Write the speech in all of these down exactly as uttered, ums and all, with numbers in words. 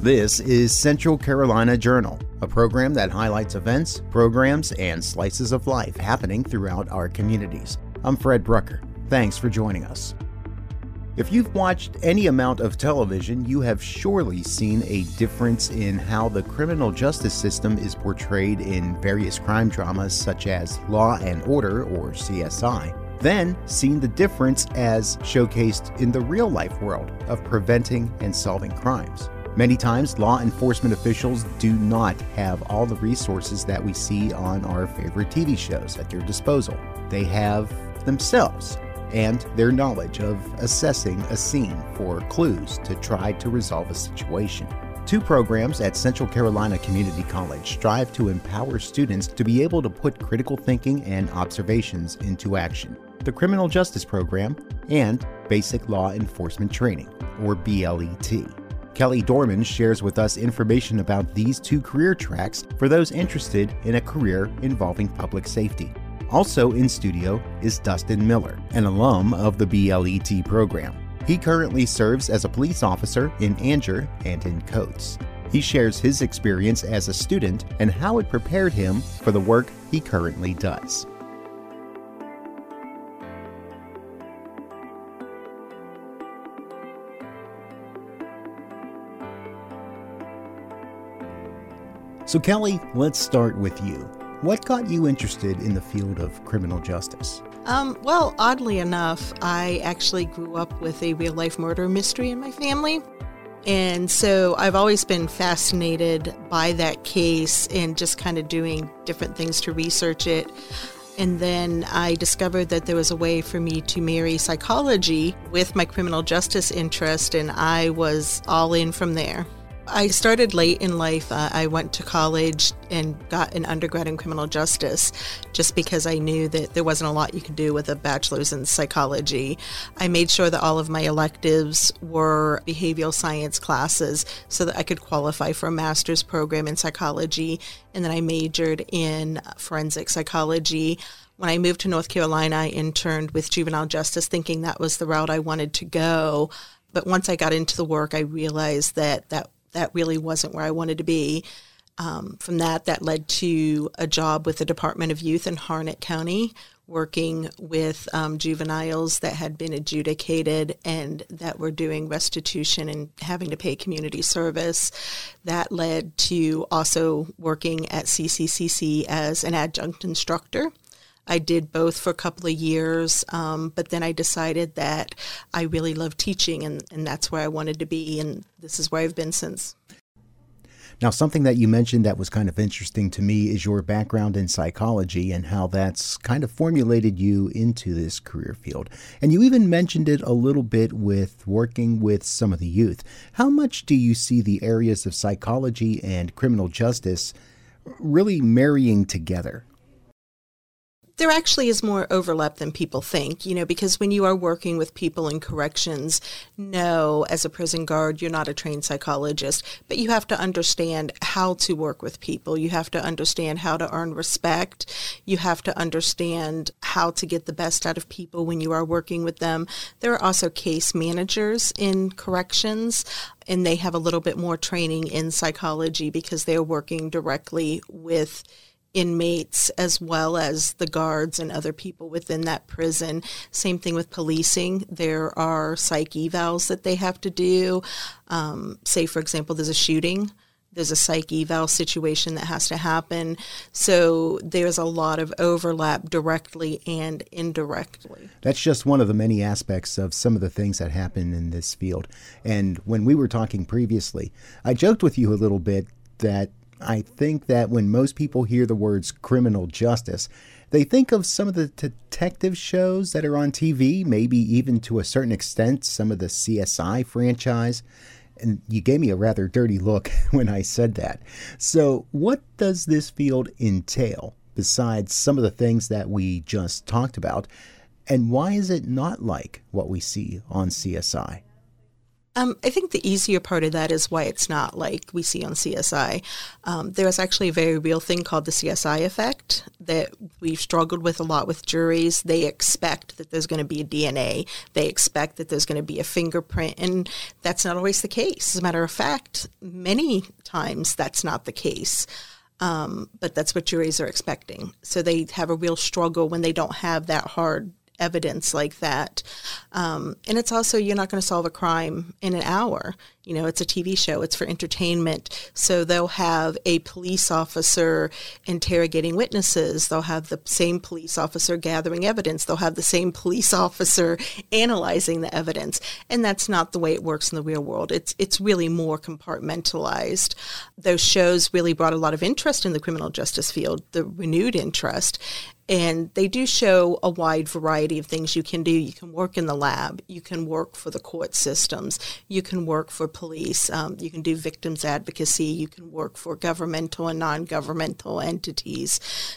This is Central Carolina Journal, a program that highlights events, programs, and slices of life happening throughout our communities. I'm Fred Brucker. Thanks for joining us. If you've watched any amount of television, you have surely seen a difference in how the criminal justice system is portrayed in various crime dramas such as Law and Order or C S I, then seen the difference as showcased in the real-life world of preventing and solving crimes. Many times, law enforcement officials do not have all the resources that we see on our favorite T V shows at their disposal. They have themselves and their knowledge of assessing a scene for clues to try to resolve a situation. Two programs at Central Carolina Community College strive to empower students to be able to put critical thinking and observations into action. The Criminal Justice Program and Basic Law Enforcement Training, or B L E T. Kelly Dorman shares with us information about these two career tracks for those interested in a career involving public safety. Also in studio is Dustin Miller, an alum of the B L E T program. He currently serves as a police officer in Angier and in Coates. He shares his experience as a student and how it prepared him for the work he currently does. So Kelly, let's start with you. What got you interested in the field of criminal justice? Um, well, oddly enough, I actually grew up with a real-life murder mystery in my family. And so I've always been fascinated by that case and just kind of doing different things to research it. And then I discovered that there was a way for me to marry psychology with my criminal justice interest, and I was all in from there. I started late in life. Uh, I went to college and got an undergrad in criminal justice just because I knew that there wasn't a lot you could do with a bachelor's in psychology. I made sure that all of my electives were behavioral science classes so that I could qualify for a master's program in psychology, and then I majored in forensic psychology. When I moved to North Carolina, I interned with juvenile justice thinking that was the route I wanted to go. But once I got into the work, I realized that that that really wasn't where I wanted to be. Um, from that, that led to a job with the Department of Youth in Harnett County, working with um, juveniles that had been adjudicated and that were doing restitution and having to pay community service. That led to also working at C C C C as an adjunct instructor. I did both for a couple of years, um, but then I decided that I really love teaching, and, and that's where I wanted to be, and this is where I've been since. Now, something that you mentioned that was kind of interesting to me is your background in psychology and how that's kind of formulated you into this career field. And you even mentioned it a little bit with working with some of the youth. How much do you see the areas of psychology and criminal justice really marrying together? There actually is more overlap than people think, you know, because when you are working with people in corrections, no, as a prison guard, you're not a trained psychologist, but you have to understand how to work with people. You have to understand how to earn respect. You have to understand how to get the best out of people when you are working with them. There are also case managers in corrections, and they have a little bit more training in psychology because they're working directly with inmates as well as the guards and other people within that prison. Same thing with policing. There are psych evals that they have to do. Um, say, for example, there's a shooting. There's a psych eval situation that has to happen. So there's a lot of overlap directly and indirectly. That's just one of the many aspects of some of the things that happen in this field. And when we were talking previously, I joked with you a little bit that I think that when most people hear the words criminal justice, they think of some of the detective shows that are on T V, maybe even to a certain extent, some of the C S I franchise. And you gave me a rather dirty look when I said that. So what does this field entail besides some of the things that we just talked about? And why is it not like what we see on C S I? Um, I think the easier part of that is why it's not like we see on C S I. Um, there is actually a very real thing called the C S I effect. that we've struggled with a lot with juries. They expect that there's going to be a D N A. They expect that there's going to be a fingerprint, and that's not always the case. As a matter of fact, many times that's not the case. Um, but that's what juries are expecting. So they have a real struggle when they don't have that hard evidence like that. Um, and it's also, you're not going to solve a crime in an hour. You know, it's a T V show. It's for entertainment. So they'll have a police officer interrogating witnesses. They'll have the same police officer gathering evidence. They'll have the same police officer analyzing the evidence. And that's not the way it works in the real world. It's it's really more compartmentalized. Those shows really brought a lot of interest in the criminal justice field, the renewed interest. And they do show a wide variety of things you can do. You can work in the lab. You can work for the court systems. You can work for police. Um, you can do victims advocacy. You can work for governmental and non-governmental entities.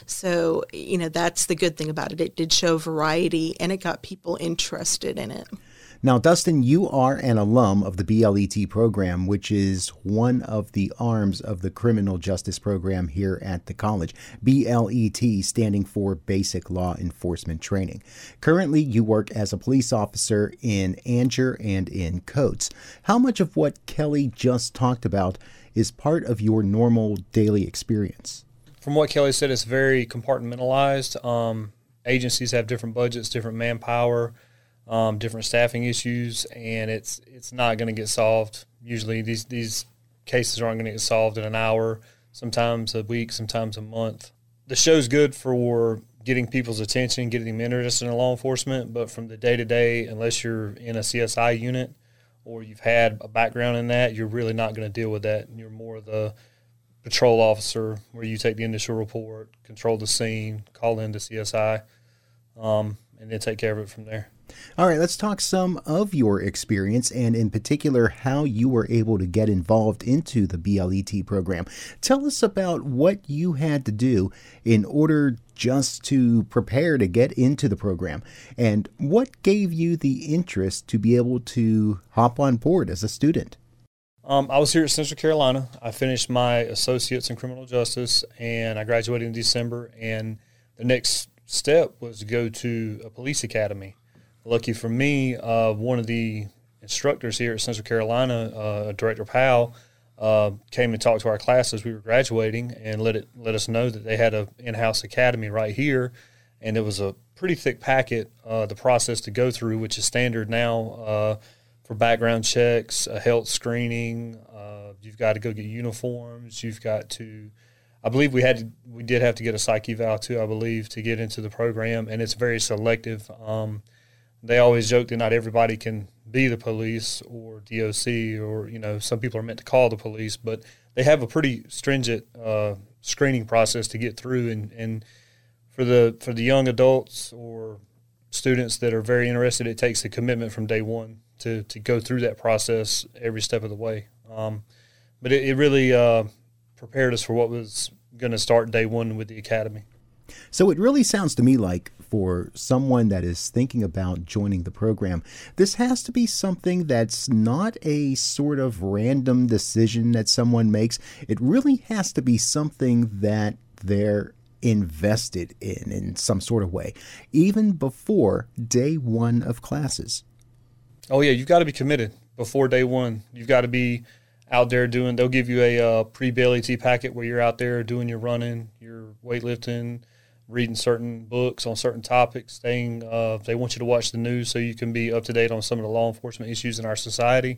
So, you know, that's the good thing about it. It did show variety, and it got people interested in it. Now, Dustin, you are an alum of the B L E T program, which is one of the arms of the criminal justice program here at the college. B L E T standing for Basic Law Enforcement Training. Currently, you work as a police officer in Angier and in Coates. How much of what Kelly just talked about is part of your normal daily experience? From what Kelly said, it's very compartmentalized. Um, agencies have different budgets, different manpower, Um, different staffing issues, and it's it's not going to get solved. Usually these, these cases aren't going to get solved in an hour, sometimes a week, sometimes a month. The show's good for getting people's attention, getting them interested in law enforcement, but from the day-to-day, unless you're in a C S I unit or you've had a background in that, you're really not going to deal with that. You're more the patrol officer where you take the initial report, control the scene, call in to C S I, um, and then take care of it from there. All right, let's talk some of your experience, and in particular, how you were able to get involved into the B L E T program. Tell us about what you had to do in order just to prepare to get into the program, and what gave you the interest to be able to hop on board as a student. Um, I was here at Central Carolina. I finished my associates in criminal justice, and I graduated in December, and the next step was to go to a police academy. Lucky for me, uh, one of the instructors here at Central Carolina, uh, Director Powell, uh, came and talked to our class as we were graduating and let it let us know that they had an in-house academy right here, and it was a pretty thick packet, uh, the process to go through, which is standard now uh, for background checks, a health screening. Uh, you've got to go get uniforms. You've got to, I believe we had to, we did have to get a psych eval too, I believe, to get into the program, and it's very selective. Um, They always joke that not everybody can be the police or D O C, or, you know, some people are meant to call the police, but they have a pretty stringent uh, screening process to get through. And, and for the for the young adults or students that are very interested, it takes a commitment from day one to, to go through that process every step of the way. Um, but it, it really uh, prepared us for what was going to start day one with the academy. So it really sounds to me like for someone that is thinking about joining the program, this has to be something that's not a sort of random decision that someone makes. It really has to be something that they're invested in in some sort of way, even before day one of classes. Oh, yeah, you've got to be committed before day one. You've got to be out there doing, they'll give you a uh, pre-B L E T packet where you're out there doing your running, your weightlifting, reading certain books on certain topics, staying, uh, they want you to watch the news so you can be up to date on some of the law enforcement issues in our society.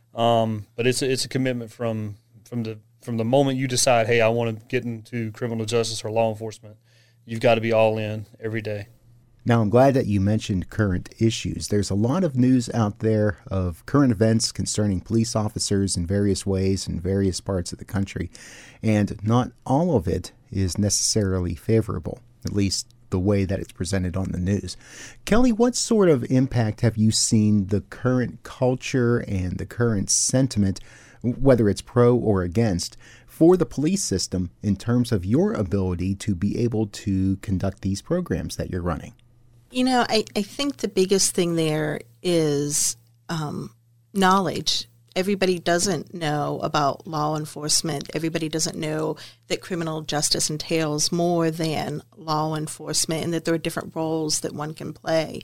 Um, but it's a, it's a commitment from from the from the moment you decide, hey, I want to get into criminal justice or law enforcement, you've got to be all in every day. Now, I'm glad that you mentioned current issues. There's a lot of news out there of current events concerning police officers in various ways in various parts of the country, and not all of it is necessarily favorable, at least the way that it's presented on the news. Kelly, what sort of impact have you seen the current culture and the current sentiment, whether it's pro or against, for the police system in terms of your ability to be able to conduct these programs that you're running? You know, I, I think the biggest thing there is um, knowledge. everybody doesn't know about law enforcement. Everybody doesn't know that criminal justice entails more than law enforcement and that there are different roles that one can play.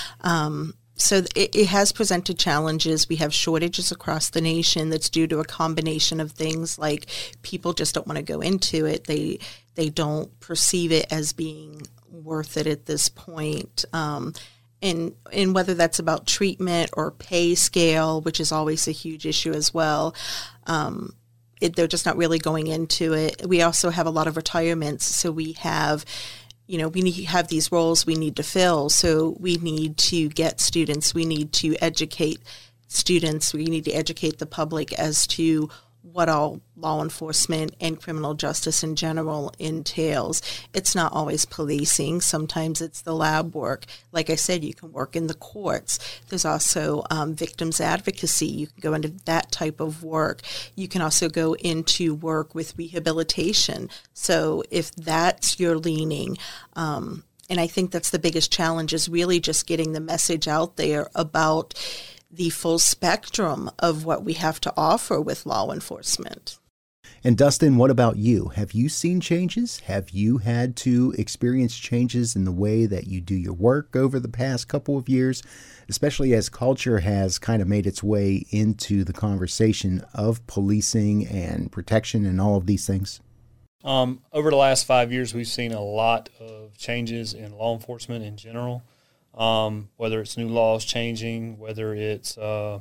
Um, so it, it has presented challenges. We have shortages across the nation that's due to a combination of things like people just don't want to go into it. They they don't perceive it as being worth it at this point. Um, and and whether that's about treatment or pay scale, which is always a huge issue as well. Um, it, they're just not really going into it. We also have a lot of retirements, so we have, you know, we need to have these roles we need to fill. So we need to get students, we need to educate students, we need to educate the public as to what all law enforcement and criminal justice in general entails. It's not always policing. Sometimes it's the lab work. Like I said, you can work in the courts. There's also um, victims advocacy. You can go into that type of work. You can also go into work with rehabilitation. So if that's your leaning, um, and I think that's the biggest challenge, is really just getting the message out there about the full spectrum of what we have to offer with law enforcement. And Dustin, what about you? Have you seen changes? Have you had to experience changes in the way that you do your work over the past couple of years, especially as culture has kind of made its way into the conversation of policing and protection and all of these things? Um, over the last five years, we've seen a lot of changes in law enforcement in general. Um, whether it's new laws changing, whether it's uh,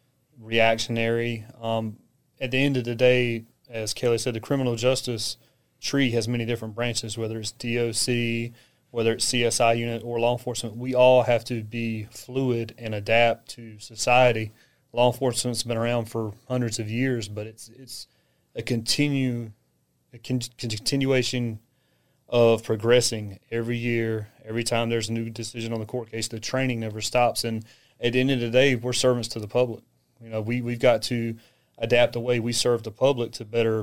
reactionary. Um, at the end of the day, as Kelly said, the criminal justice tree has many different branches, whether it's D O C, whether it's C S I unit or law enforcement. We all have to be fluid and adapt to society. Law enforcement's been around for hundreds of years, but it's it's a continue a con- continuation of progressing every year. Every time there's a new decision on the court case, the training never stops. And at the end of the day, we're servants to the public. You know, we, we've got to adapt the way we serve the public to better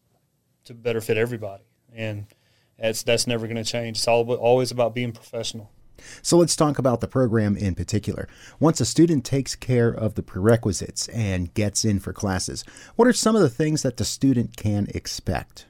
to better fit everybody. And that's that's never going to change. It's all always about being professional. So let's talk about the program in particular. Once a student takes care of the prerequisites and gets in for classes, what are some of the things that the student can expect?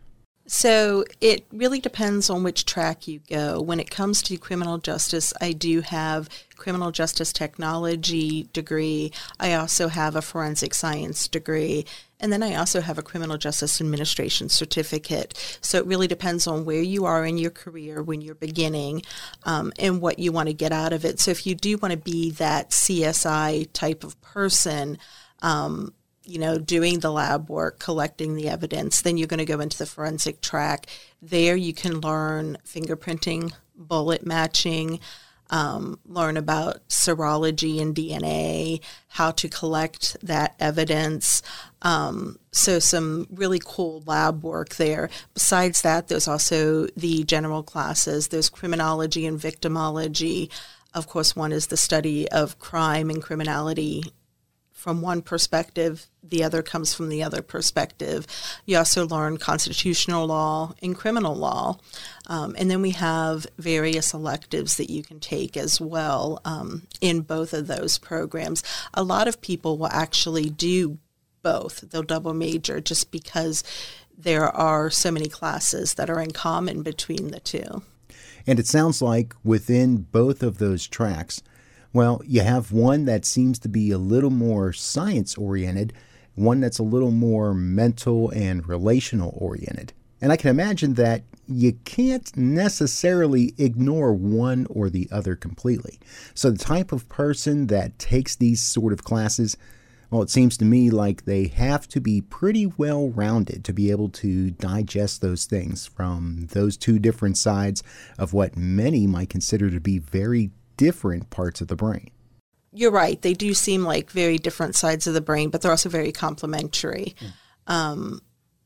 So it really depends on which track you go. When it comes to criminal justice, I do have criminal justice technology degree. I also have a forensic science degree. And then I also have a criminal justice administration certificate. So it really depends on where you are in your career when you're beginning um, and what you want to get out of it. So if you do want to be that C S I type of person, um, you know, doing the lab work, collecting the evidence, then you're going to go into the forensic track. There you can learn fingerprinting, bullet matching, um, learn about serology and D N A, how to collect that evidence. Um, so some really cool lab work there. Besides that, there's also the general classes. There's criminology and victimology. Of course, one is the study of crime and criminality from one perspective, the other comes from the other perspective. You also learn constitutional law and criminal law. Um, and then we have various electives that you can take as well um, in both of those programs. A lot of people will actually do both. They'll double major just because there are so many classes that are in common between the two. And it sounds like within both of those tracks, well, you have one that seems to be a little more science-oriented, one that's a little more mental and relational-oriented. And I can imagine that you can't necessarily ignore one or the other completely. So the type of person that takes these sort of classes, well, it seems to me like they have to be pretty well-rounded to be able to digest those things from those two different sides of what many might consider to be very different parts of the brain. You're right. They do seem like very different sides of the brain, but they're also very complementary. Mm. Um,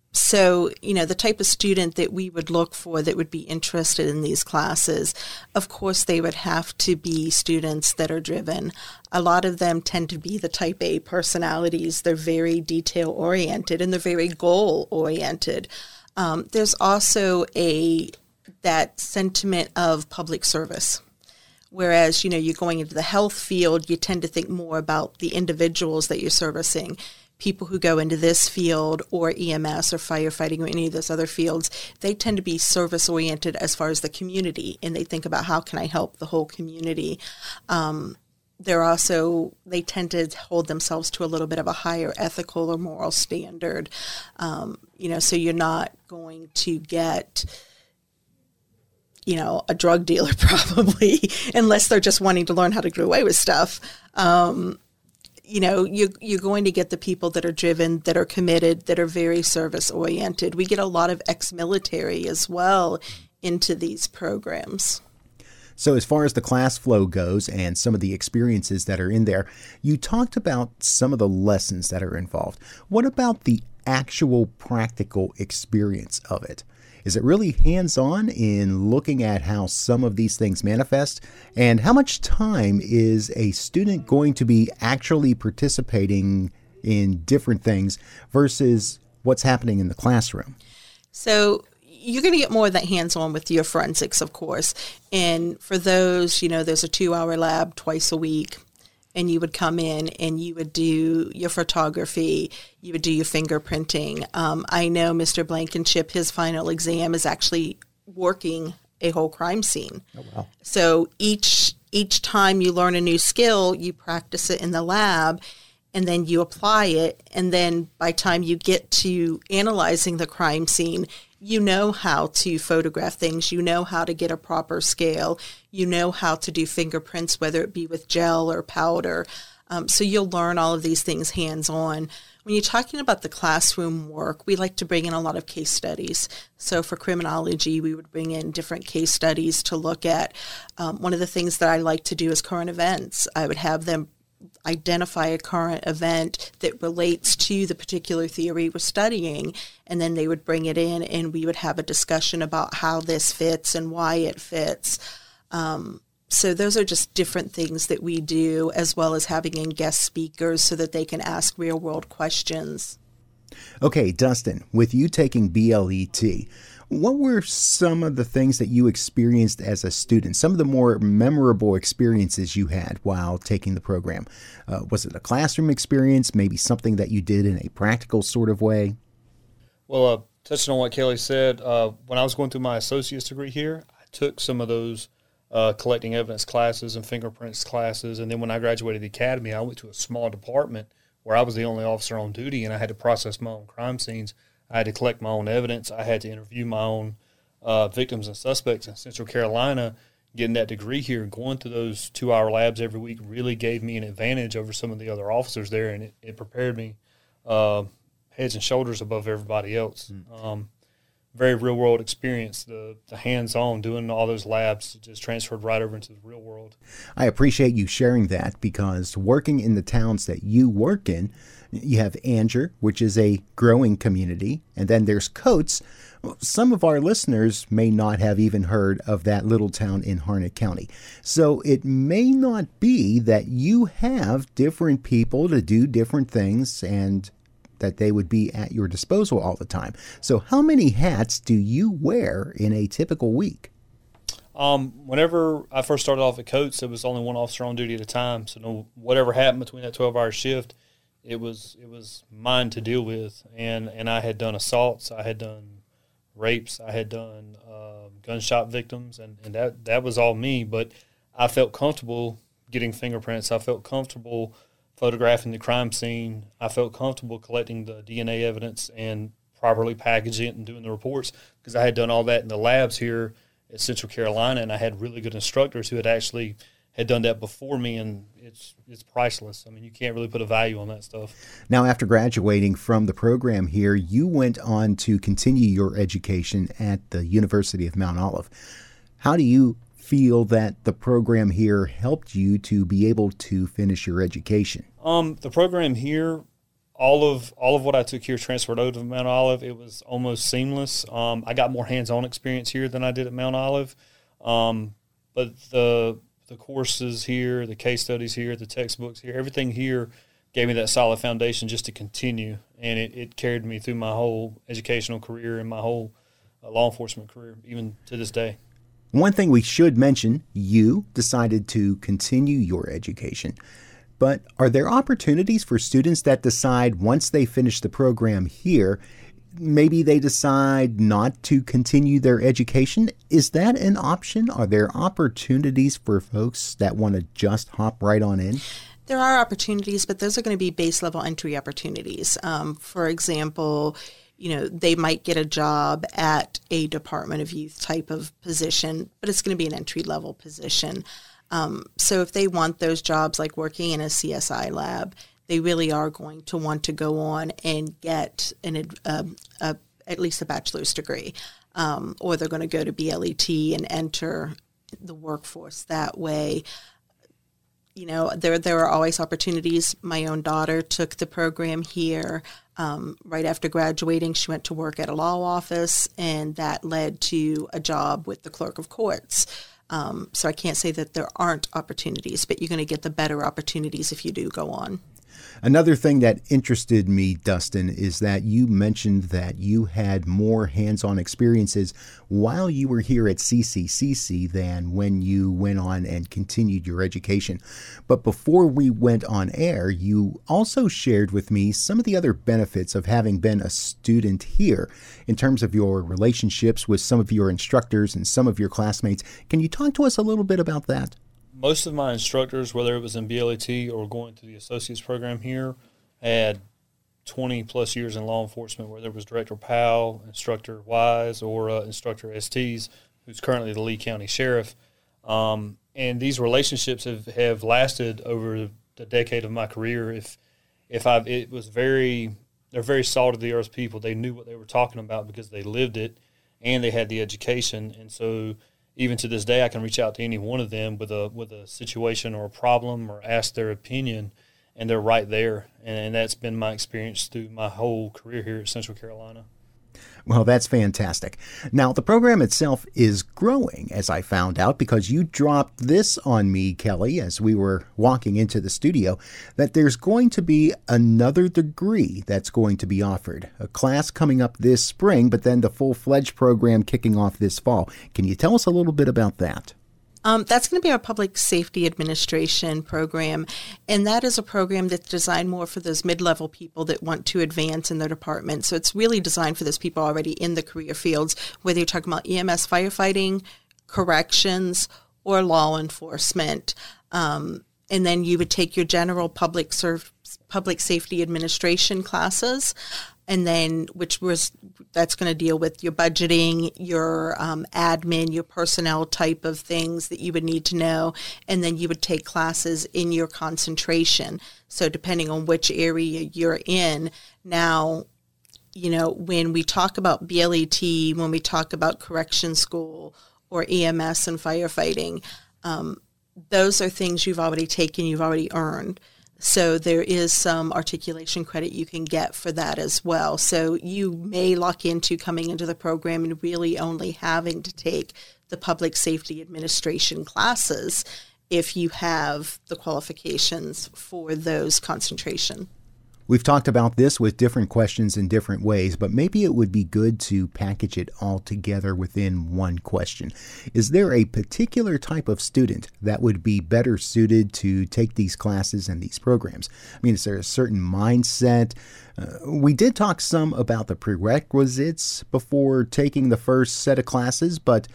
so, you know, the type of student that we would look for that would be interested in these classes, of course, they would have to be students that are driven. A lot of them tend to be the type A personalities. They're very detail-oriented and they're very goal-oriented. Um, there's also a that sentiment of public service. Whereas, you know, you're going into the health field, you tend to think more about the individuals that you're servicing. people who go into this field or E M S or firefighting or any of those other fields, they tend to be service-oriented as far as the community, and they think about how can I help the whole community. Um, they're also, they tend to hold themselves to a little bit of a higher ethical or moral standard. Um, you know, so you're not going to get, you know, a drug dealer probably, unless they're just wanting to learn how to get away with stuff. Um, you know, you, you're going to get the people that are driven, that are committed, that are very service-oriented. We get a lot of ex-military as well into these programs. So as far as the class flow goes and some of the experiences that are in there, you talked about some of the lessons that are involved. What about the actual practical experience of it? Is it really hands-on in looking at how some of these things manifest? And how much time is a student going to be actually participating in different things versus what's happening in the classroom? So you're going to get more of that hands-on with your forensics, of course. And for those, you know, there's a two-hour lab twice a week. And you would come in and you would do your photography, you would do your fingerprinting. Um, I know Mister Blankenship, his final exam is actually working a whole crime scene. Oh, wow. So each each time you learn a new skill, you practice it in the lab, and then you apply it. And then by the time you get to analyzing the crime scene, you know how to photograph things. You know how to get a proper scale. You know how to do fingerprints, whether it be with gel or powder. Um, so you'll learn all of these things hands-on. When you're talking about the classroom work, we like to bring in a lot of case studies. So for criminology, we would bring in different case studies to look at. Um, one of the things that I like to do is current events. I would have them identify a current event that relates to the particular theory we're studying, and then they would bring it in and we would have a discussion about how this fits and why it fits. Um, so those are just different things that we do, as well as having in guest speakers so that they can ask real world questions. Okay, Dustin, with you taking B L E T, what were some of the things that you experienced as a student, some of the more memorable experiences you had while taking the program? Uh, was it a classroom experience, maybe something that you did in a practical sort of way? Well, uh, touching on what Kelly said, uh, when I was going through my associate's degree here, I took some of those uh, collecting evidence classes and fingerprints classes, and then when I graduated the academy, I went to a small department where I was the only officer on duty, and I had to process my own crime scenes. I had to collect my own evidence. I had to interview my own uh, victims and suspects in Central Carolina. Getting that degree here and going to those two-hour labs every week really gave me an advantage over some of the other officers there, and it, it prepared me uh, heads and shoulders above everybody else. Mm. Um, very real-world experience. The, the hands-on, doing all those labs just transferred right over into the real world. I appreciate you sharing that, because working in the towns that you work in, you have Angier, which is a growing community, and then there's Coates. Some of our listeners may not have even heard of that little town in Harnett County. So it may not be that you have different people to do different things and that they would be at your disposal all the time. So how many hats do you wear in a typical week? Um, whenever I first started off at Coates, there was only one officer on duty at a time. So no, whatever happened between that twelve-hour shift, it was it was mine to deal with. And, and I had done assaults, I had done rapes, I had done uh, gunshot victims, and, and that, that was all me. But I felt comfortable getting fingerprints. I felt comfortable photographing the crime scene. I felt comfortable collecting the D N A evidence and properly packaging it and doing the reports, because I had done all that in the labs here at Central Carolina, and I had really good instructors who had actually had done that before me, and it's it's priceless. I mean, you can't really put a value on that stuff. Now, after graduating from the program here, you went on to continue your education at the University of Mount Olive. How do you feel that the program here helped you to be able to finish your education? Um, the program here, all of all of what I took here transferred over to Mount Olive. It was almost seamless. Um, I got more hands-on experience here than I did at Mount Olive, um, but the the courses here, the case studies here, the textbooks here, everything here gave me that solid foundation just to continue, and it, it carried me through my whole educational career and my whole uh, law enforcement career, even to this day. One thing we should mention, you decided to continue your education. But are there opportunities for students that decide once they finish the program here, maybe they decide not to continue their education? Is that an option? Are there opportunities for folks that want to just hop right on in? There are opportunities, but those are going to be base level entry opportunities. Um, for example, you know, they might get a job at a Department of Youth type of position, but it's going to be an entry level position. Um, so if they want those jobs like working in a C S I lab, they really are going to want to go on and get an uh, a, at least a bachelor's degree, um, or they're going to go to B L E T and enter the workforce that way. You know, there there are always opportunities. My own daughter took the program here. Um, right after graduating, she went to work at a law office, and that led to a job with the clerk of courts. Um, so I can't say that there aren't opportunities, but you're going to get the better opportunities if you do go on. Another thing that interested me, Dustin, is that you mentioned that you had more hands-on experiences while you were here at C C C C than when you went on and continued your education. But before we went on air, you also shared with me some of the other benefits of having been a student here in terms of your relationships with some of your instructors and some of your classmates. Can you talk to us a little bit about that? Most of my instructors, whether it was in B L E T or going through the associates program here, had twenty plus years in law enforcement, whether it was Director Powell, Instructor Wise, or uh, Instructor Estes, who's currently the Lee County Sheriff. Um, and these relationships have, have lasted over the decade of my career. If if I it was very they're very salt of the earth people. They knew what they were talking about because they lived it, and they had the education, and so. Even to this day, I can reach out to any one of them with a with a situation or a problem or ask their opinion, and they're right there. And, and that's been my experience through my whole career here at Central Carolina. Well, that's fantastic. Now, the program itself is growing, as I found out, because you dropped this on me, Kelly, as we were walking into the studio, that there's going to be another degree that's going to be offered, a class coming up this spring, but then the full-fledged program kicking off this fall. Can you tell us a little bit about that? Um, that's going to be our Public Safety Administration program, and that is a program that's designed more for those mid-level people that want to advance in their department. So it's really designed for those people already in the career fields, whether you're talking about E M S firefighting, corrections, or law enforcement. Um, and then you would take your general public serv- public safety administration classes, and then which was that's going to deal with your budgeting, your um, admin, your personnel type of things that you would need to know, and then you would take classes in your concentration. So depending on which area you're in, now, you know, when we talk about B L E T, when we talk about correction school or E M S and firefighting, um, those are things you've already taken, you've already earned. So there is some articulation credit you can get for that as well. So you may lock into coming into the program and really only having to take the public safety administration classes if you have the qualifications for those concentration. We've talked about this with different questions in different ways, but maybe it would be good to package it all together within one question. Is there a particular type of student that would be better suited to take these classes and these programs? I mean, is there a certain mindset? Uh, we did talk some about the prerequisites before taking the first set of classes, but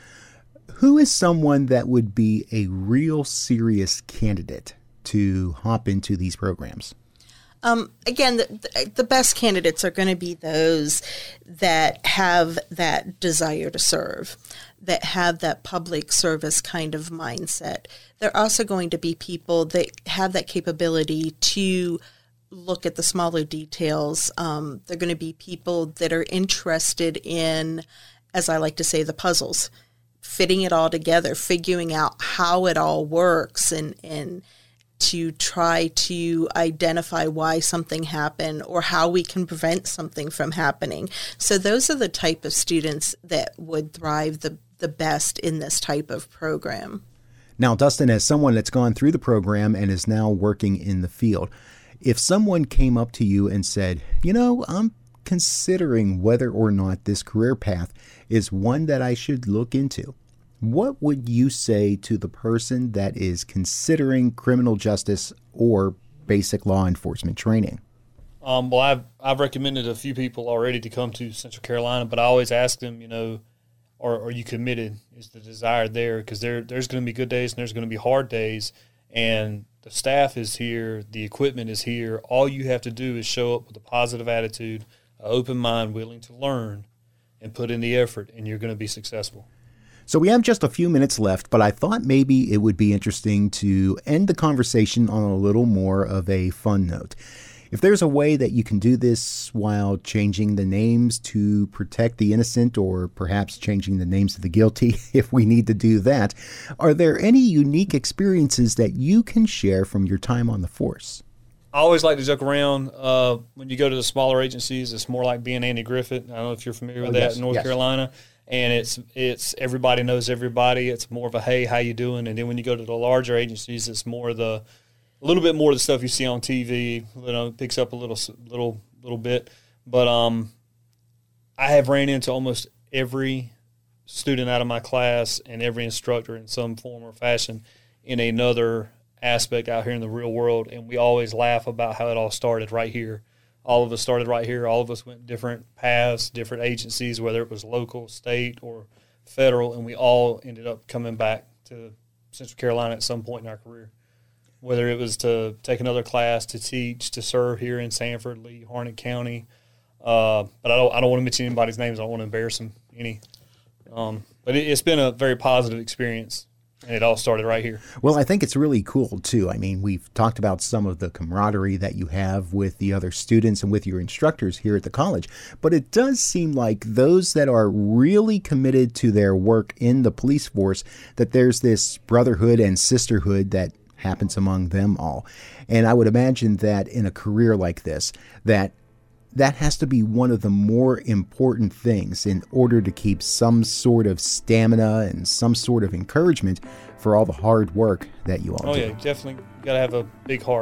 who is someone that would be a real serious candidate to hop into these programs? Um, again, the, the best candidates are going to be those that have that desire to serve, that have that public service kind of mindset. They're also going to be people that have that capability to look at the smaller details. Um, they're going to be people that are interested in, as I like to say, the puzzles, fitting it all together, figuring out how it all works, and and to try to identify why something happened or how we can prevent something from happening. So those are the type of students that would thrive the, the best in this type of program. Now, Dustin, as someone that's gone through the program and is now working in the field, if someone came up to you and said, you know, I'm considering whether or not this career path is one that I should look into, what would you say to the person that is considering criminal justice or basic law enforcement training? Um, well, I've I've recommended a few people already to come to Central Carolina, but I always ask them, you know, are, are you committed? Is the desire there? Because there there's going to be good days and there's going to be hard days, and the staff is here, the equipment is here. All you have to do is show up with a positive attitude, an open mind, willing to learn, and put in the effort, and you're going to be successful. So we have just a few minutes left, but I thought maybe it would be interesting to end the conversation on a little more of a fun note. If there's a way that you can do this while changing the names to protect the innocent, or perhaps changing the names of the guilty if we need to do that, are there any unique experiences that you can share from your time on the force? I always like to joke around. Uh, when you go to the smaller agencies, it's more like being Andy Griffith. I don't know if you're familiar with oh, that yes, in North yes. Carolina. And it's it's everybody knows everybody. It's more of a, hey, how you doing? And then when you go to the larger agencies, it's more the a little bit more of the stuff you see on T V. You know, it picks up a little little little bit. But um, I have ran into almost every student out of my class and every instructor in some form or fashion in another aspect out here in the real world. And we always laugh about how it all started right here. All of us started right here. All of us went different paths, different agencies, whether it was local, state, or federal, and we all ended up coming back to Central Carolina at some point in our career, whether it was to take another class, to teach, to serve here in Sanford, Lee, Harnett County. Uh, but I don't, I don't want to mention anybody's names. I don't want to embarrass them any. Um, but it, it's been a very positive experience. And it all started right here. Well, I think it's really cool, too. I mean, we've talked about some of the camaraderie that you have with the other students and with your instructors here at the college. But it does seem like those that are really committed to their work in the police force, that there's this brotherhood and sisterhood that happens among them all. And I would imagine that in a career like this, that that has to be one of the more important things in order to keep some sort of stamina and some sort of encouragement for all the hard work that you all oh, do. Oh, yeah, definitely. You got to have a big heart.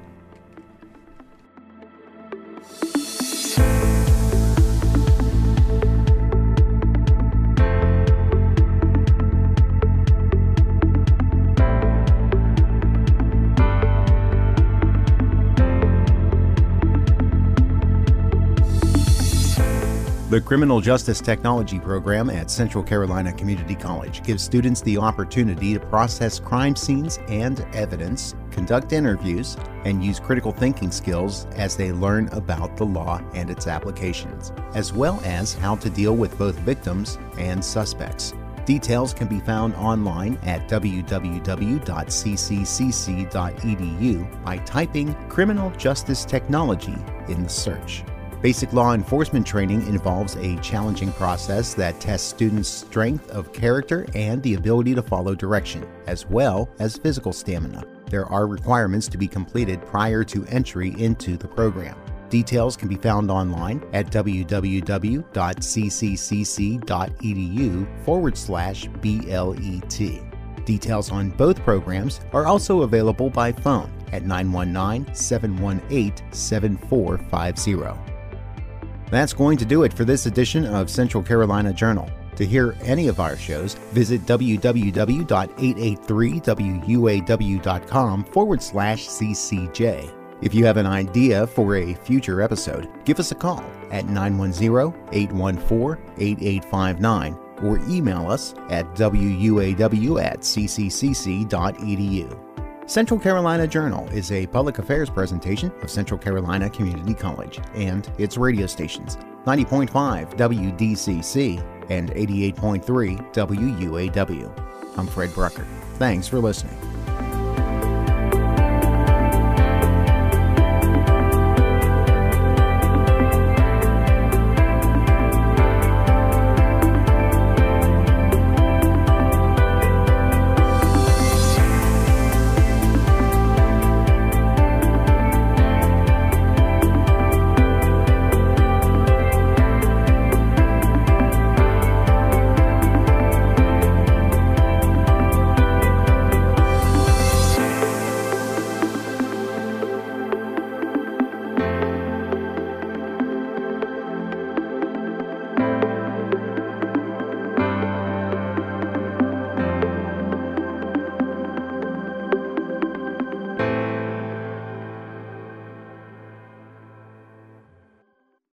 The Criminal Justice Technology program at Central Carolina Community College gives students the opportunity to process crime scenes and evidence, conduct interviews, and use critical thinking skills as they learn about the law and its applications, as well as how to deal with both victims and suspects. Details can be found online at w w w dot c c c c dot e d u by typing Criminal Justice Technology in the search. Basic law enforcement training involves a challenging process that tests students' strength of character and the ability to follow direction, as well as physical stamina. There are requirements to be completed prior to entry into the program. Details can be found online at w w w dot c c c c dot e d u forward slash B L E T. Details on both programs are also available by phone at nine one nine, seven one eight, seven four five zero. That's going to do it for this edition of Central Carolina Journal. To hear any of our shows, visit w w w dot eight eight three w u a w dot com forward slash c c j. If you have an idea for a future episode, give us a call at nine one zero, eight one four, eight eight five nine or email us at w u a w at c c c c dot e d u. Central Carolina Journal is a public affairs presentation of Central Carolina Community College and its radio stations, ninety point five W D C C and eighty-eight point three W U A W. I'm Fred Brucker. Thanks for listening.